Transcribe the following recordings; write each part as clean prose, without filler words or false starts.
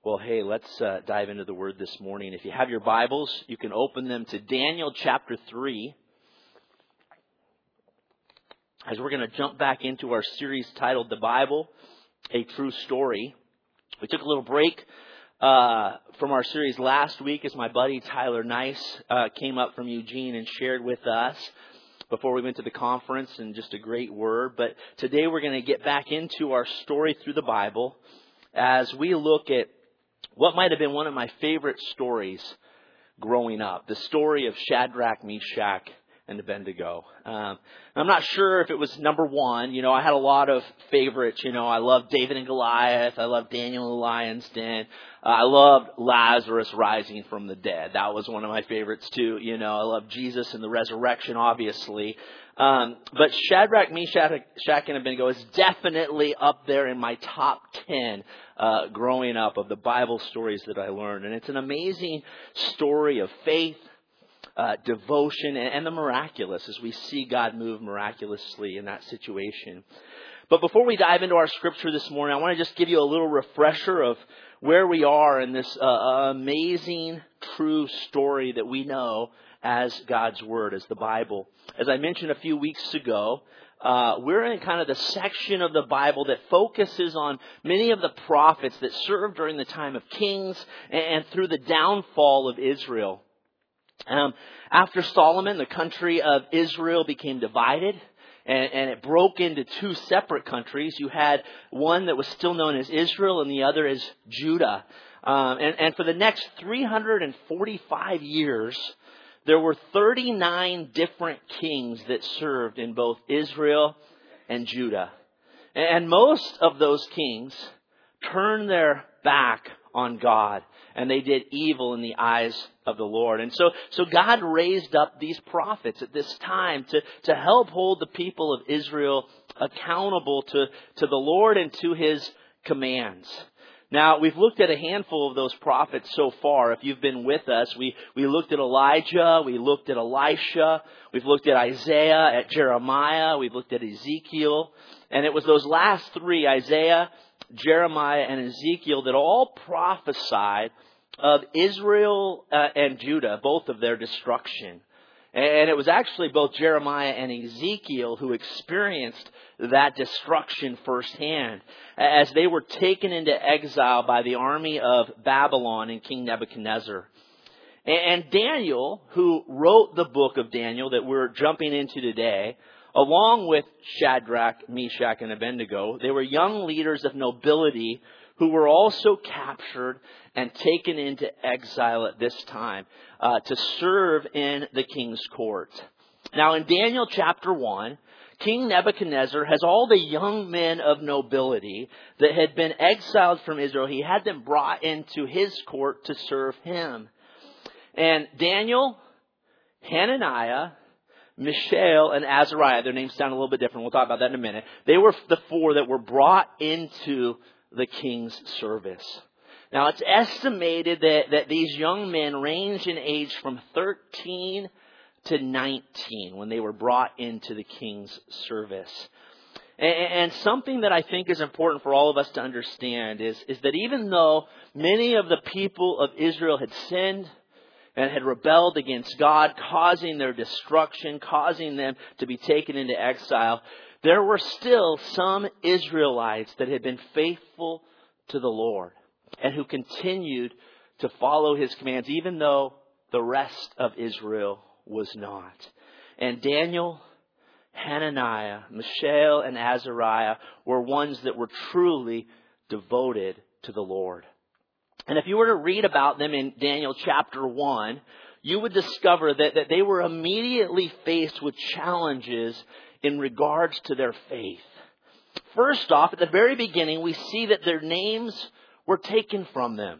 Well, hey, let's dive into the Word this morning. If you have your Bibles, you can open them to Daniel chapter 3. As we're going to jump back into our series titled The Bible, A True Story. We took a little break from our series last week as my buddy Tyler Nice came up from Eugene and shared with us before we went to the conference, and just a great word. But today we're going to get back into our story through the Bible as we look at what might have been one of my favorite stories growing up, the story of Shadrach, Meshach, and Abednego. I'm not sure if it was number one. You know, I had a lot of favorites. You know, I loved David and Goliath. I loved Daniel in the lion's den. I loved Lazarus rising from the dead. That was one of my favorites too. You know, I loved Jesus and the resurrection, obviously. But Shadrach, Meshach, and Abednego is definitely up there in my top 10 growing up of the Bible stories that I learned. And it's an amazing story of faith, devotion, and the miraculous as we see God move miraculously in that situation. But before we dive into our scripture this morning, I want to just give you a little refresher of where we are in this amazing, true story that we know as God's Word, as the Bible. As I mentioned a few weeks ago, we're in kind of the section of the Bible that focuses on many of the prophets that served during the time of kings and through the downfall of Israel. After Solomon, the country of Israel became divided, and it broke into two separate countries. You had one that was still known as Israel, and the other as Judah. And for the next 345 years, there were 39 different kings that served in both Israel and Judah. And most of those kings turned their back on God, and they did evil in the eyes of the Lord. And so God raised up these prophets at this time to help hold the people of Israel accountable to the Lord and to His commands. Now, we've looked at a handful of those prophets so far. If you've been with us, we looked at Elijah, we looked at Elisha, we've looked at Isaiah, at Jeremiah, we've looked at Ezekiel. And it was those last three, Isaiah, Jeremiah, and Ezekiel, that all prophesied of Israel and Judah, both of their destruction. And it was actually both Jeremiah and Ezekiel who experienced that destruction firsthand as they were taken into exile by the army of Babylon and King Nebuchadnezzar. And Daniel, who wrote the book of Daniel that we're jumping into today, along with Shadrach, Meshach, and Abednego, they were young leaders of nobility who were also captured and taken into exile at this time to serve in the king's court. Now, in Daniel chapter 1, King Nebuchadnezzar has all the young men of nobility that had been exiled from Israel. He had them brought into his court to serve him. And Daniel, Hananiah, Mishael, and Azariah, their names sound a little bit different. We'll talk about that in a minute. They were the four that were brought into the king's service. Now, it's estimated that these young men range in age from 13 to 19 when they were brought into the king's service. And something that I think is important for all of us to understand is that even though many of the people of Israel had sinned and had rebelled against God, causing their destruction, causing them to be taken into exile, there were still some Israelites that had been faithful to the Lord and who continued to follow His commands, even though the rest of Israel was not. And Daniel, Hananiah, Mishael, and Azariah were ones that were truly devoted to the Lord. And if you were to read about them in Daniel chapter 1, you would discover that they were immediately faced with challenges in regards to their faith. First off, at the very beginning, we see that their names were taken from them.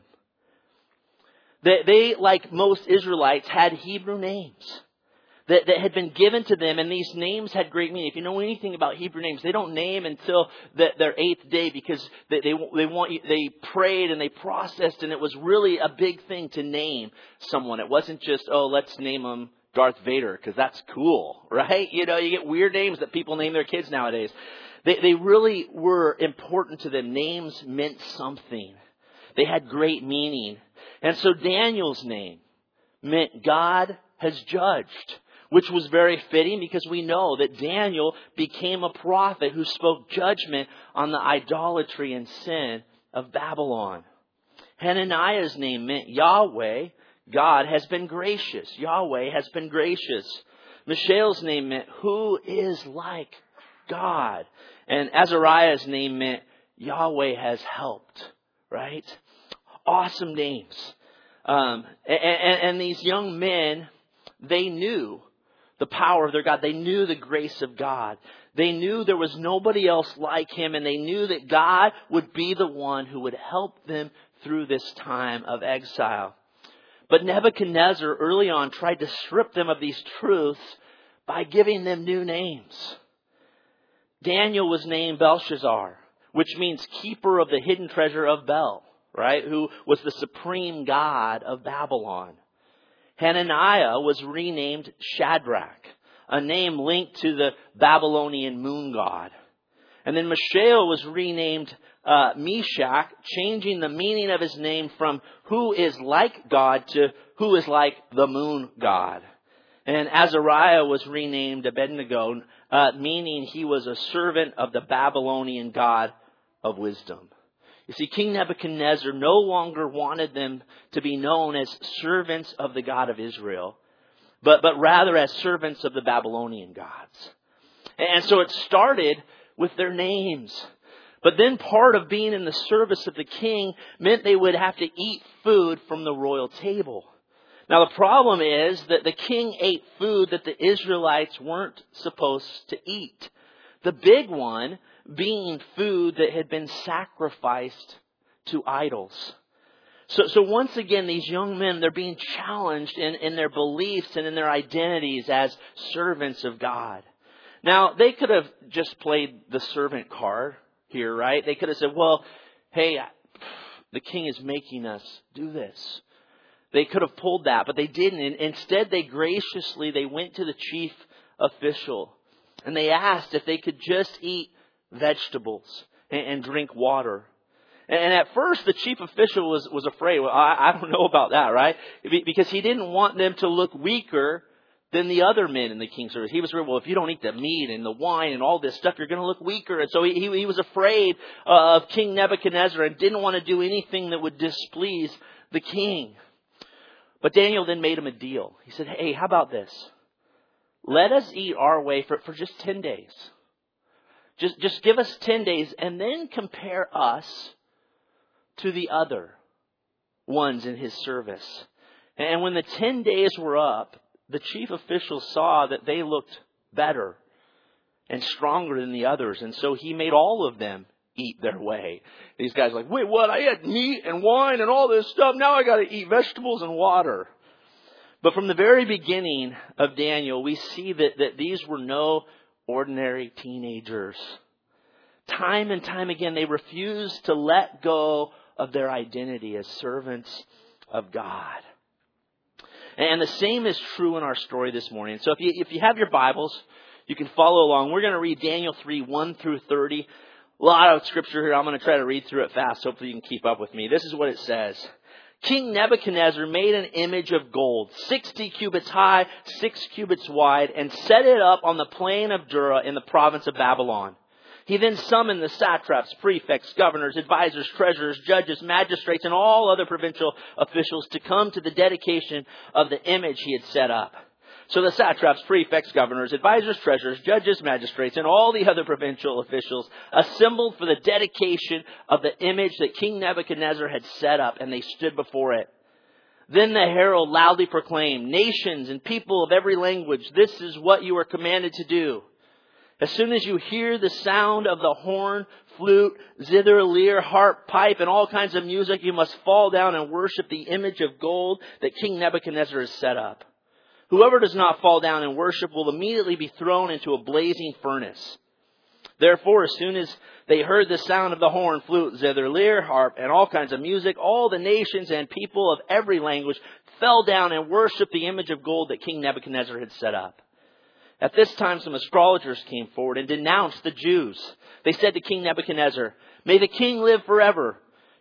They, like most Israelites, had Hebrew names that had been given to them, and these names had great meaning. If you know anything about Hebrew names, they don't name until their eighth day, because they prayed and they processed, and it was really a big thing to name someone. It wasn't just, let's name them Darth Vader because that's cool, right? You know, you get weird names that people name their kids nowadays. They really were important to them. Names meant something. They had great meaning. And so Daniel's name meant God has judged, which was very fitting because we know that Daniel became a prophet who spoke judgment on the idolatry and sin of Babylon. Hananiah's name meant Yahweh, God has been gracious. Yahweh has been gracious. Mishael's name meant who is like God. And Azariah's name meant Yahweh has helped, right? Awesome names. And these young men, they knew the power of their God. They knew the grace of God. They knew there was nobody else like him, and they knew that God would be the one who would help them through this time of exile. But Nebuchadnezzar early on tried to strip them of these truths by giving them new names. Daniel was named Belshazzar, which means keeper of the hidden treasure of Bel, right? Who was the supreme god of Babylon. Hananiah was renamed Shadrach, a name linked to the Babylonian moon god. And then Mishael was renamed Meshach, changing the meaning of his name from who is like God to who is like the moon god. And Azariah was renamed Abednego, meaning he was a servant of the Babylonian god of wisdom. You see, King Nebuchadnezzar no longer wanted them to be known as servants of the God of Israel, but rather as servants of the Babylonian gods. And so it started with their names. But then part of being in the service of the king meant they would have to eat food from the royal table. Now the problem is that the king ate food that the Israelites weren't supposed to eat. The big one being food that had been sacrificed to idols. So once again, these young men, they're being challenged in their beliefs and in their identities as servants of God. Now, they could have just played the servant card here, right? They could have said, well, hey, the king is making us do this. They could have pulled that, but they didn't. Instead, they went to the chief official and they asked if they could just eat vegetables and drink water. And at first, the chief official was afraid. Well, I don't know about that, right? Because he didn't want them to look weaker than the other men in the king's service. He was afraid, well, if you don't eat the meat and the wine and all this stuff, you're going to look weaker. And so he was afraid of King Nebuchadnezzar and didn't want to do anything that would displease the king. But Daniel then made him a deal. He said, hey, how about this? Let us eat our way for just 10 days. Just give us 10 days and then compare us to the other ones in his service. And when the 10 days were up, the chief officials saw that they looked better and stronger than the others. And so he made all of them eat their way. These guys are like, wait, what? I had meat and wine and all this stuff. Now I got to eat vegetables and water. But from the very beginning of Daniel, we see that these were no ordinary teenagers. Time and time again, they refused to let go of their identity as servants of God. And the same is true in our story this morning. So if you have your Bibles, you can follow along. We're going to read Daniel 3, 1 through 30. A lot of scripture here. I'm going to try to read through it fast. Hopefully you can keep up with me. This is what it says. King Nebuchadnezzar made an image of gold, 60 cubits high, 6 cubits wide, and set it up on the plain of Dura in the province of Babylon. He then summoned the satraps, prefects, governors, advisors, treasurers, judges, magistrates, and all other provincial officials to come to the dedication of the image he had set up. So the satraps, prefects, governors, advisors, treasurers, judges, magistrates, and all the other provincial officials assembled for the dedication of the image that King Nebuchadnezzar had set up, and they stood before it. Then the herald loudly proclaimed, nations and people of every language, this is what you are commanded to do. As soon as you hear the sound of the horn, flute, zither, lyre, harp, pipe, and all kinds of music, you must fall down and worship the image of gold that King Nebuchadnezzar has set up. Whoever does not fall down and worship will immediately be thrown into a blazing furnace. Therefore, as soon as they heard the sound of the horn, flute, zither, lyre, harp, and all kinds of music, all the nations and people of every language fell down and worshiped the image of gold that King Nebuchadnezzar had set up. At this time, some astrologers came forward and denounced the Jews. They said to King Nebuchadnezzar, may the king live forever.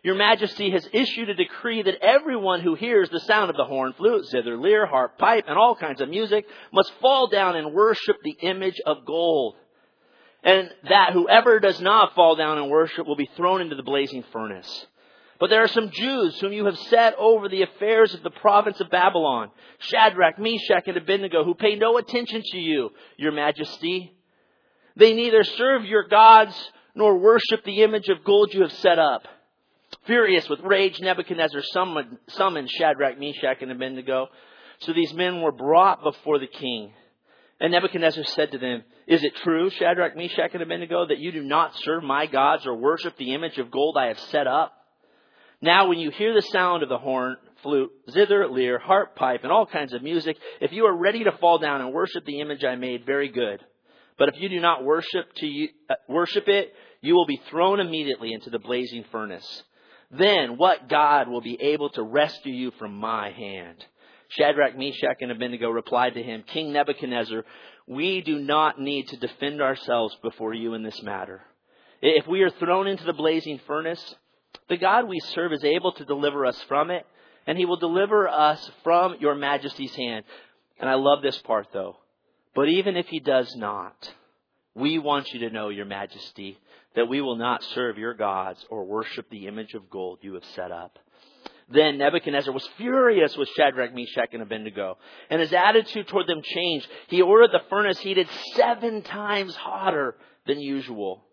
Your Majesty has issued a decree that everyone who hears the sound of the horn, flute, zither, lyre, harp, pipe, and all kinds of music must fall down and worship the image of gold. And that whoever does not fall down and worship will be thrown into the blazing furnace. But there are some Jews whom you have set over the affairs of the province of Babylon, Shadrach, Meshach, and Abednego, who pay no attention to you, Your Majesty. They neither serve your gods nor worship the image of gold you have set up. Furious with rage, Nebuchadnezzar summoned Shadrach, Meshach, and Abednego. So these men were brought before the king. And Nebuchadnezzar said to them, Is it true, Shadrach, Meshach, and Abednego, that you do not serve my gods or worship the image of gold I have set up? Now when you hear the sound of the horn, flute, zither, lyre, harp, pipe, and all kinds of music, if you are ready to fall down and worship the image I made, very good. But if you do not worship it, you will be thrown immediately into the blazing furnace. Then what God will be able to rescue you from my hand? Shadrach, Meshach, and Abednego replied to him, King Nebuchadnezzar, we do not need to defend ourselves before you in this matter. If we are thrown into the blazing furnace, the God we serve is able to deliver us from it, and he will deliver us from your Majesty's hand. And I love this part, though. But even if he does not, we want you to know, Your Majesty, that we will not serve your gods or worship the image of gold you have set up. Then Nebuchadnezzar was furious with Shadrach, Meshach, and Abednego, and his attitude toward them changed. He ordered the furnace heated 7 times hotter than usual.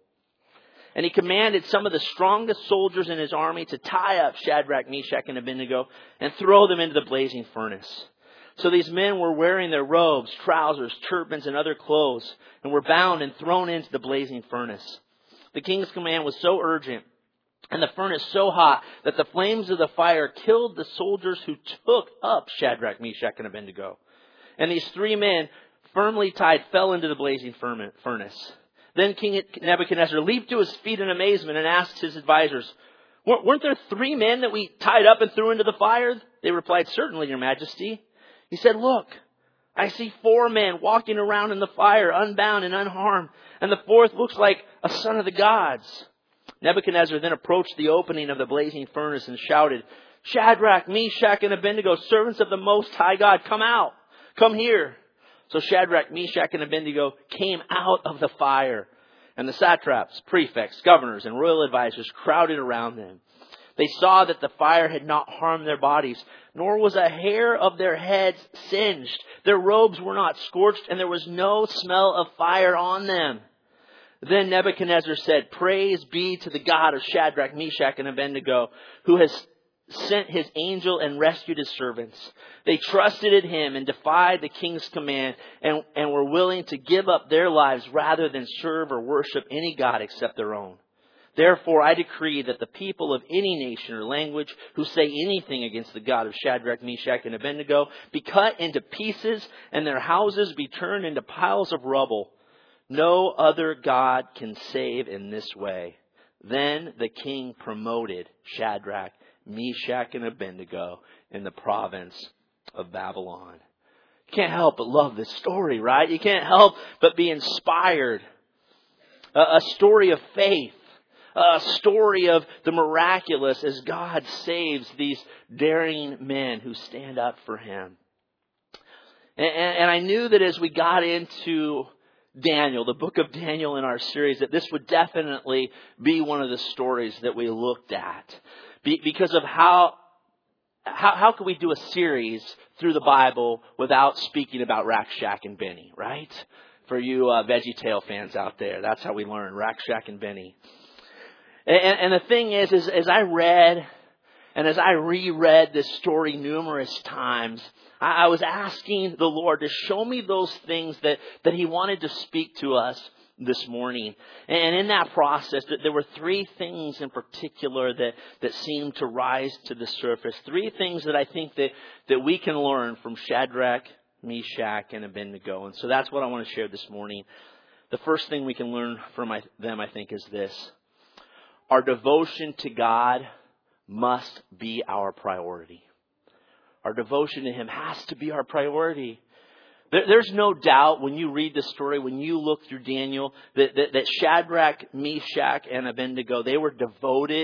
And he commanded some of the strongest soldiers in his army to tie up Shadrach, Meshach, and Abednego and throw them into the blazing furnace. So these men were wearing their robes, trousers, turbans, and other clothes, and were bound and thrown into the blazing furnace. The king's command was so urgent, and the furnace so hot, that the flames of the fire killed the soldiers who took up Shadrach, Meshach, and Abednego. And these 3 men, firmly tied, fell into the blazing furnace. Then King Nebuchadnezzar leaped to his feet in amazement and asked his advisors, Weren't there 3 men that we tied up and threw into the fire? They replied, Certainly, Your Majesty. He said, Look, I see 4 men walking around in the fire, unbound and unharmed, and the 4th looks like a son of the gods. Nebuchadnezzar then approached the opening of the blazing furnace and shouted, Shadrach, Meshach, and Abednego, servants of the Most High God, come out, come here. So Shadrach, Meshach, and Abednego came out of the fire, and the satraps, prefects, governors, and royal advisors crowded around them. They saw that the fire had not harmed their bodies, nor was a hair of their heads singed. Their robes were not scorched, and there was no smell of fire on them. Then Nebuchadnezzar said, Praise be to the God of Shadrach, Meshach, and Abednego, who has sent his angel and rescued his servants. They trusted in him and defied the king's command and were willing to give up their lives rather than serve or worship any god except their own. Therefore, I decree that the people of any nation or language who say anything against the God of Shadrach, Meshach, and Abednego be cut into pieces and their houses be turned into piles of rubble. No other God can save in this way. Then the king promoted Shadrach, Meshach, and Abednego in the province of Babylon. You can't help but love this story, right? You can't help but be inspired. A story of faith. A story of the miraculous as God saves these daring men who stand up for him. And I knew that as we got into Daniel, the book of Daniel in our series, that this would definitely be one of the stories that we looked at. Because of how can we do a series through the Bible without speaking about Rack, Shack, and Benny, right? For you VeggieTale fans out there, that's how we learn, Rack, Shack, and Benny. And the thing is as I read and as I reread this story numerous times, I was asking the Lord to show me those things that he wanted to speak to us this morning. And in that process, there were 3 things in particular that seemed to rise to the surface. 3 things that I think that we can learn from Shadrach, Meshach, and Abednego. And so that's what I want to share this morning. The first thing we can learn from them, I think, is this. Our devotion to God must be our priority. Our devotion to him has to be our priority. There's no doubt when you read the story, when you look through Daniel, that Shadrach, Meshach, and Abednego, they were devoted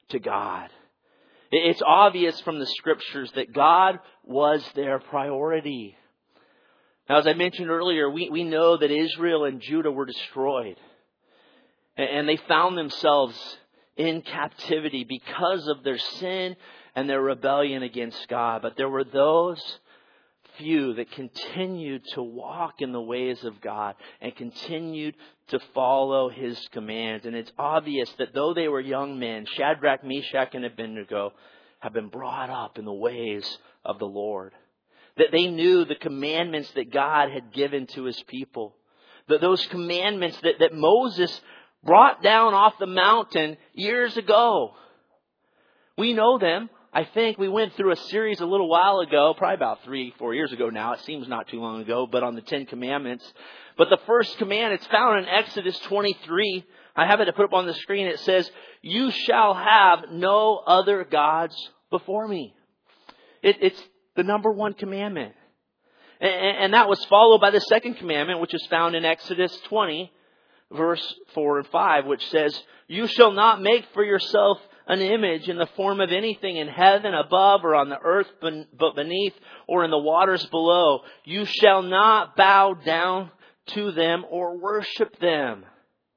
to God. It's obvious from the scriptures that God was their priority. Now, as I mentioned earlier, we know that Israel and Judah were destroyed. And they found themselves in captivity because of their sin and their rebellion against God. But there were those few that continued to walk in the ways of God and continued to follow His commands. And it's obvious that though they were young men, Shadrach, Meshach, and Abednego have been brought up in the ways of the Lord. That they knew the commandments that God had given to His people. That those commandments that Moses brought down off the mountain years ago. We know them. I think we went through a series a little while ago, probably about 3-4 years ago now. It seems not too long ago, but on the 10 Commandments. But the first command, it's found in Exodus 23. I have it to put up on the screen. It says, "You shall have no other gods before me." It's the number one commandment. And that was followed by the second commandment, which is found in Exodus 20, verse 4 and 5, which says, "You shall not make for yourself an image in the form of anything in heaven above or on the earth but beneath or in the waters below. You shall not bow down to them or worship them."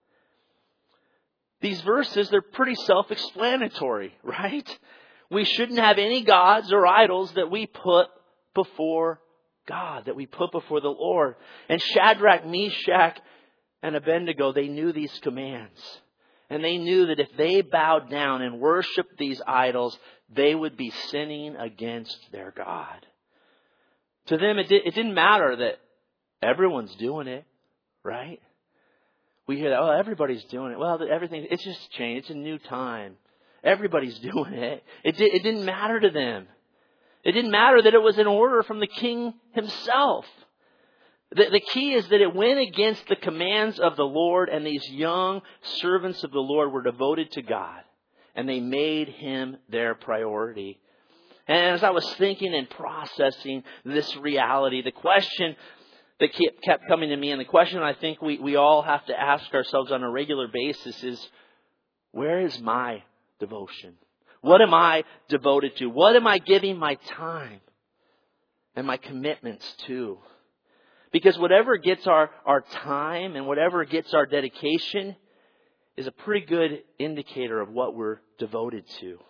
These verses, they're pretty self-explanatory, right? We shouldn't have any gods or idols that we put before God, that we put before the Lord. And Shadrach, Meshach, and Abednego, they knew these commands. And they knew that if they bowed down and worshiped these idols, they would be sinning against their God. To them, it didn't matter that everyone's doing it, right? We hear that, oh, everybody's doing it. Well, it's just changed. It's a new time. Everybody's doing it. It didn't matter to them. It didn't matter that it was an order from the king himself. The key is that it went against the commands of the Lord, and these young servants of the Lord were devoted to God, and they made Him their priority. And as I was thinking and processing this reality, the question that kept coming to me, and the question I think we all have to ask ourselves on a regular basis is, where is my devotion? What am I devoted to? What am I giving my time and my commitments to? Because whatever gets our time and whatever gets our dedication is a pretty good indicator of what we're devoted to.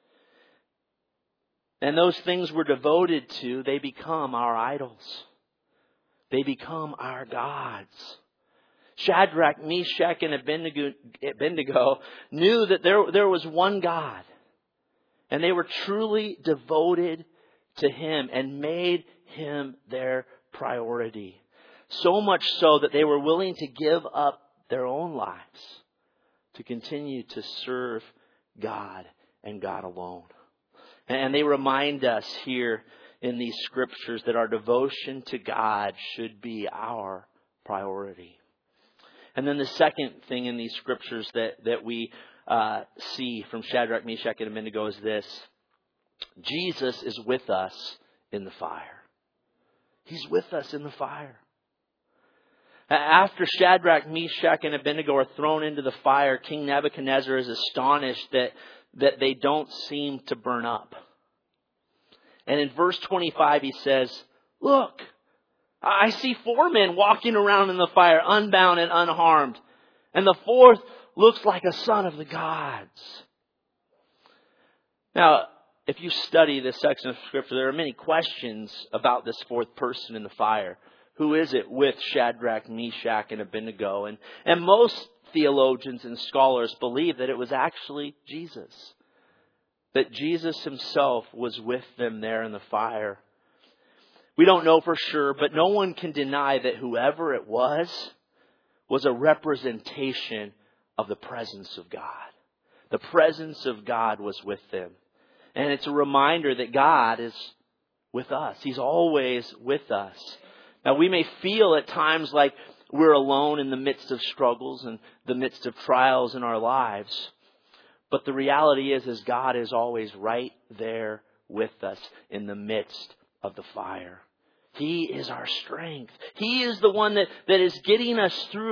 And those things we're devoted to, they become our idols. They become our gods. Shadrach, Meshach, and Abednego knew that there was one God. And they were truly devoted to Him and made Him their priority. So much so that they were willing to give up their own lives to continue to serve God and God alone. And they remind us here in these scriptures that our devotion to God should be our priority. And then the second thing in these scriptures that we see from Shadrach, Meshach, and Abednego is this: Jesus is with us in the fire. He's with us in the fire. After Shadrach, Meshach, and Abednego are thrown into the fire, King Nebuchadnezzar is astonished that they don't seem to burn up. And in verse 25 he says, "Look, I see 4 men walking around in the fire, unbound and unharmed. And the 4th looks like a son of the gods." Now, if you study this section of Scripture, there are many questions about this 4th person in the fire. Who is it with Shadrach, Meshach, and Abednego? And most theologians and scholars believe that it was actually Jesus. That Jesus Himself was with them there in the fire. We don't know for sure, but no one can deny that whoever it was a representation of the presence of God. The presence of God was with them. And it's a reminder that God is with us. He's always with us. Now, we may feel at times like we're alone in the midst of struggles and the midst of trials in our lives. But the reality is God is always right there with us in the midst of the fire. He is our strength. He is the one that is getting us through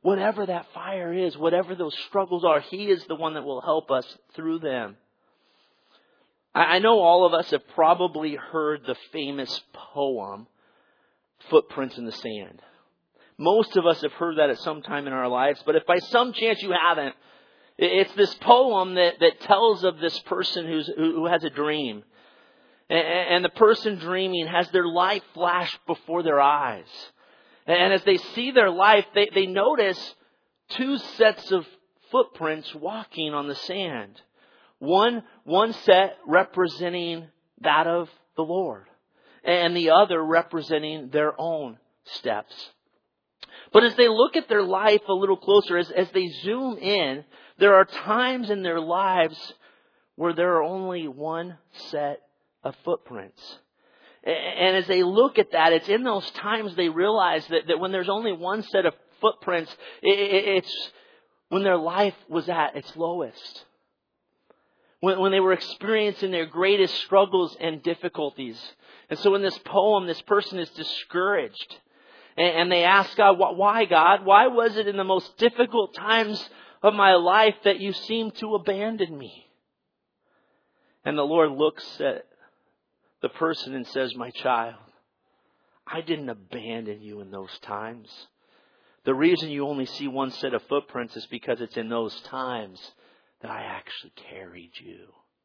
whatever that fire is, whatever those struggles are, He is the one that will help us through them. I know all of us have probably heard the famous poem, Footprints in the Sand. Most of us have heard that at some time in our lives, but if by some chance you haven't, it's this poem that tells of this person who has a dream. And the person dreaming has their life flash before their eyes. And as they see their life, they notice two sets of footprints walking on the sand. One set representing that of the Lord, and the other representing their own steps. But as they look at their life a little closer, as they zoom in, there are times in their lives where there are only one set of footprints. And as they look at that, it's in those times they realize that when there's only one set of footprints, it's when their life was at its lowest. When they were experiencing their greatest struggles and difficulties. And so in this poem, this person is discouraged. And they ask God, why God? Why was it in the most difficult times of my life that you seem to abandon me? And the Lord looks at the person and says, my child, I didn't abandon you in those times. The reason you only see one set of footprints is because it's in those times that I actually carried you.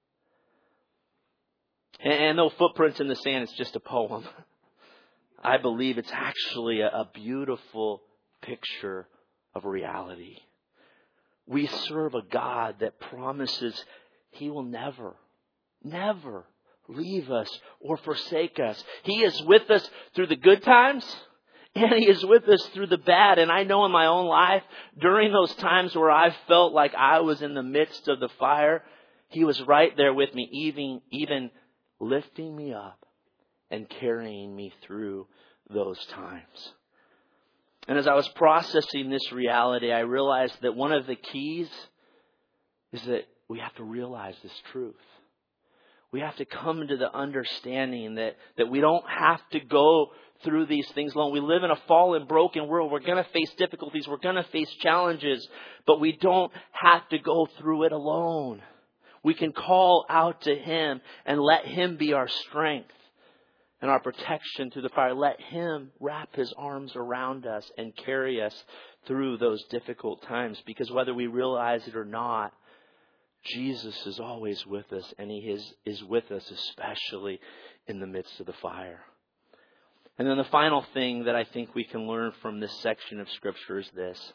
And though Footprints in the Sand is just a poem, I believe it's actually a beautiful picture of reality. We serve a God that promises He will never leave us or forsake us. He is with us through the good times, and He is with us through the bad. And I know in my own life, during those times where I felt like I was in the midst of the fire, He was right there with me, even lifting me up and carrying me through those times. And as I was processing this reality, I realized that one of the keys is that we have to realize this truth. We have to come to the understanding that we don't have to go through these things alone. We live in a fallen, broken world. We're going to face difficulties. We're going to face challenges. But we don't have to go through it alone. We can call out to Him and let Him be our strength and our protection through the fire. Let Him wrap His arms around us and carry us through those difficult times. Because whether we realize it or not, Jesus is always with us, and He is with us, especially in the midst of the fire. And then the final thing that I think we can learn from this section of Scripture is this.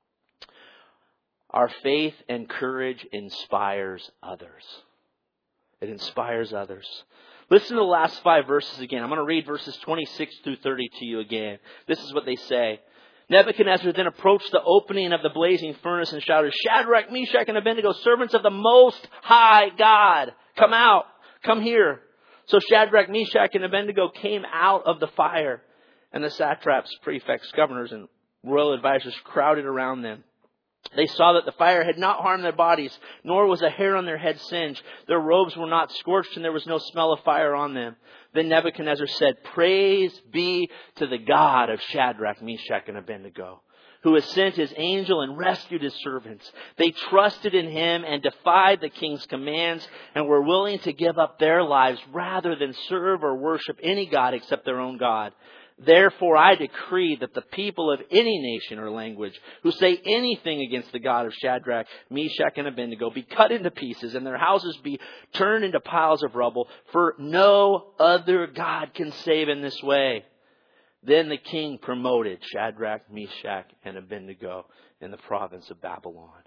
Our faith and courage inspires others. It inspires others. Listen to the last 5 verses again. I'm going to read verses 26 through 30 to you again. This is what they say. Nebuchadnezzar then approached the opening of the blazing furnace and shouted, Shadrach, Meshach, and Abednego, servants of the Most High God, come out, come here. So Shadrach, Meshach, and Abednego came out of the fire, and the satraps, prefects, governors, and royal advisors crowded around them. They saw that the fire had not harmed their bodies, nor was a hair on their head singed. Their robes were not scorched, and there was no smell of fire on them. Then Nebuchadnezzar said, Praise be to the God of Shadrach, Meshach, and Abednego, who has sent His angel and rescued His servants. They trusted in Him and defied the king's commands and were willing to give up their lives rather than serve or worship any god except their own God. Therefore, I decree that the people of any nation or language who say anything against the God of Shadrach, Meshach, and Abednego be cut into pieces and their houses be turned into piles of rubble, for no other God can save in this way. Then the king promoted Shadrach, Meshach, and Abednego in the province of Babylon.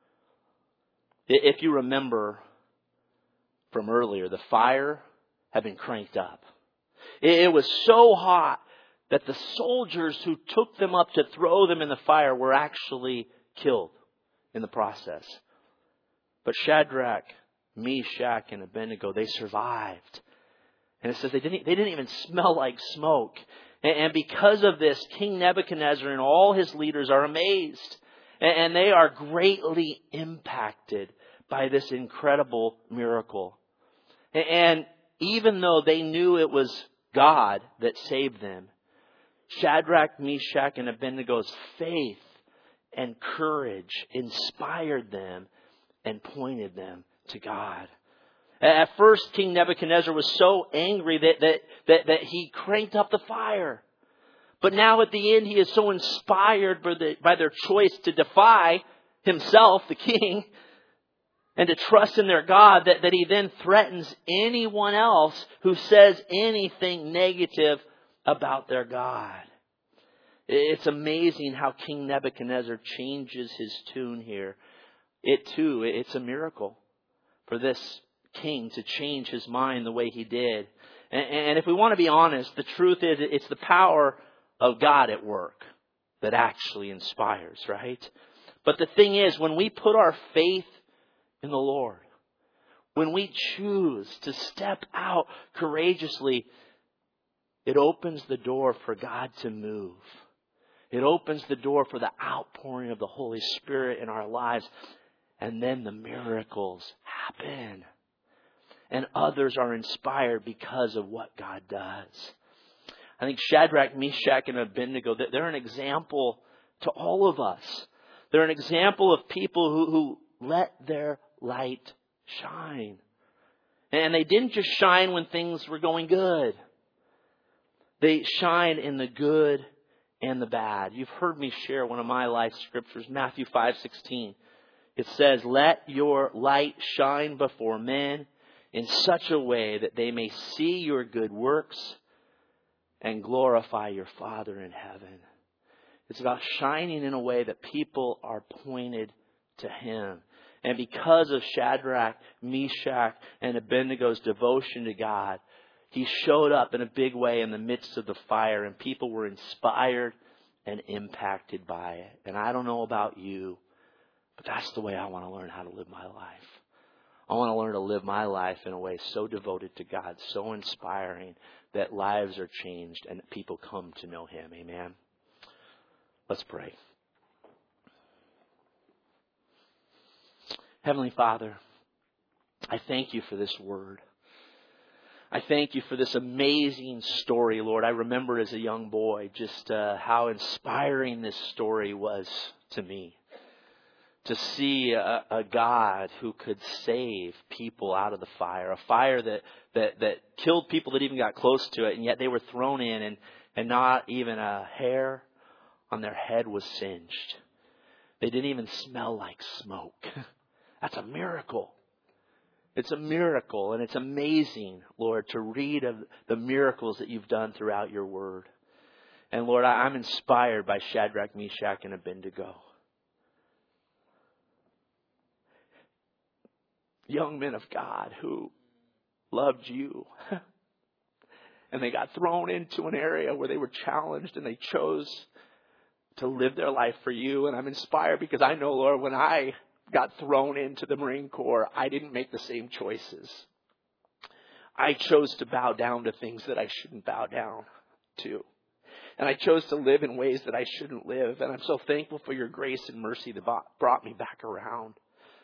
If you remember from earlier, the fire had been cranked up. It was so hot that the soldiers who took them up to throw them in the fire were actually killed in the process. But Shadrach, Meshach, and Abednego, they survived. And it says they didn't even smell like smoke. And because of this, King Nebuchadnezzar and all his leaders are amazed. And they are greatly impacted by this incredible miracle. And even though they knew it was God that saved them, Shadrach, Meshach, and Abednego's faith and courage inspired them and pointed them to God. At first, King Nebuchadnezzar was so angry that he cranked up the fire. But now at the end, he is so inspired by their choice to defy himself, the king, and to trust in their God that he then threatens anyone else who says anything negative about their God. It's amazing how King Nebuchadnezzar changes his tune here. It's a miracle for this king to change his mind the way he did. And if we want to be honest, the truth is it's the power of God at work that actually inspires, right? But the thing is, when we put our faith in the Lord, when we choose to step out courageously, it opens the door for God to move. It opens the door for the outpouring of the Holy Spirit in our lives. And then the miracles happen. And others are inspired because of what God does. I think Shadrach, Meshach, and Abednego, they're an example to all of us. They're an example of people who let their light shine. And they didn't just shine when things were going good. They shine in the good and the bad. You've heard me share one of my life scriptures, Matthew 5:16. It says, "Let your light shine before men in such a way that they may see your good works and glorify your Father in heaven." It's about shining in a way that people are pointed to Him. And because of Shadrach, Meshach, and Abednego's devotion to God, He showed up in a big way in the midst of the fire, and people were inspired and impacted by it. And I don't know about you, but that's the way I want to learn how to live my life. I want to learn to live my life in a way so devoted to God, so inspiring that lives are changed and people come to know Him. Amen. Let's pray. Heavenly Father, I thank You for this word. I thank You for this amazing story, Lord. I remember as a young boy just how inspiring this story was to me. To see a God who could save people out of the fire. A fire that killed people that even got close to it, and yet they were thrown in and not even a hair on their head was singed. They didn't even smell like smoke. That's a miracle. It's a miracle, and it's amazing, Lord, to read of the miracles that You've done throughout Your word. And Lord, I'm inspired by Shadrach, Meshach, and Abednego. Young men of God who loved You. And they got thrown into an area where they were challenged, and they chose to live their life for You. And I'm inspired because I know, Lord, when I got thrown into the Marine Corps, I didn't make the same choices. I chose to bow down to things that I shouldn't bow down to. And I chose to live in ways that I shouldn't live. And I'm so thankful for Your grace and mercy that brought me back around.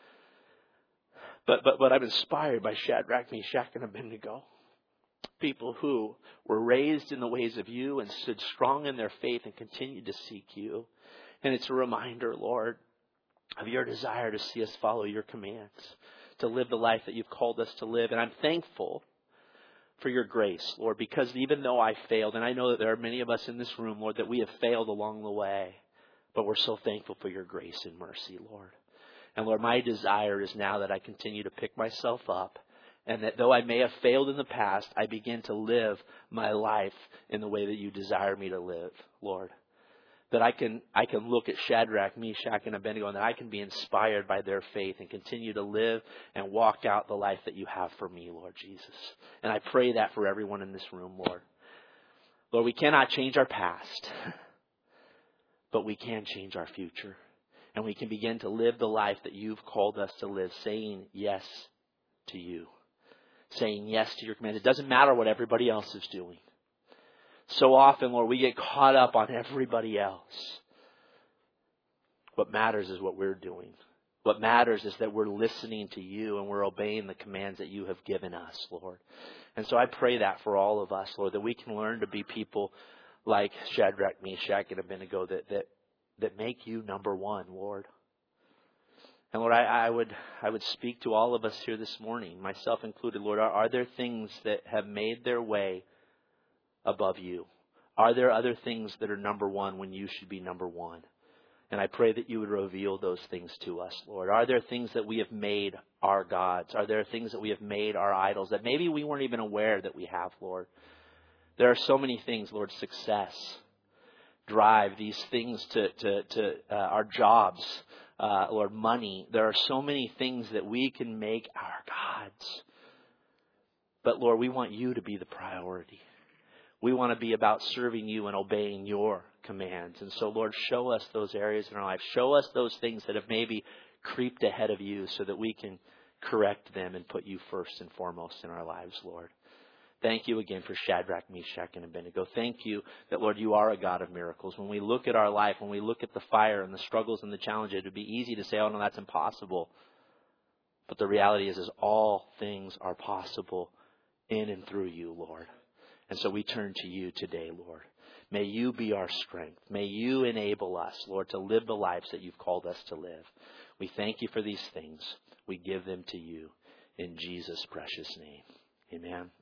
But I'm inspired by Shadrach, Meshach, and Abednego. People who were raised in the ways of You and stood strong in their faith and continued to seek You. And it's a reminder, Lord, of Your desire to see us follow Your commands, to live the life that You've called us to live. And I'm thankful for Your grace, Lord, because even though I failed, and I know that there are many of us in this room, Lord, that we have failed along the way, but we're so thankful for Your grace and mercy, Lord. And Lord, my desire is now that I continue to pick myself up, and that though I may have failed in the past, I begin to live my life in the way that You desire me to live, Lord. That I can look at Shadrach, Meshach, and Abednego, and that I can be inspired by their faith and continue to live and walk out the life that You have for me, Lord Jesus. And I pray that for everyone in this room, Lord. Lord, we cannot change our past, but we can change our future. And we can begin to live the life that You've called us to live, saying yes to You. Saying yes to Your command. It doesn't matter what everybody else is doing. So often, Lord, we get caught up on everybody else. What matters is what we're doing. What matters is that we're listening to You and we're obeying the commands that You have given us, Lord. And so I pray that for all of us, Lord, that we can learn to be people like Shadrach, Meshach, and Abednego, that make you number one, Lord. And Lord, I would speak to all of us here this morning, myself included, Lord, are there things that have made their way above you? Are there other things that are number one when you should be number one? And I pray that you would reveal those things to us, Lord. Are there things that we have made our gods? Are there things that we have made our idols that maybe we weren't even aware that we have, Lord? There are so many things, Lord, success, drive, these things to our jobs, Lord, money. There are so many things that we can make our gods. But Lord, we want you to be the priority. We want to be about serving you and obeying your commands. And so, Lord, show us those areas in our life. Show us those things that have maybe creeped ahead of you so that we can correct them and put you first and foremost in our lives, Lord. Thank you again for Shadrach, Meshach, and Abednego. Thank you that, Lord, you are a God of miracles. When we look at our life, when we look at the fire and the struggles and the challenges, it would be easy to say, oh, no, that's impossible. But the reality is all things are possible in and through you, Lord. And so we turn to you today, Lord. May you be our strength. May you enable us, Lord, to live the lives that you've called us to live. We thank you for these things. We give them to you in Jesus' precious name. Amen.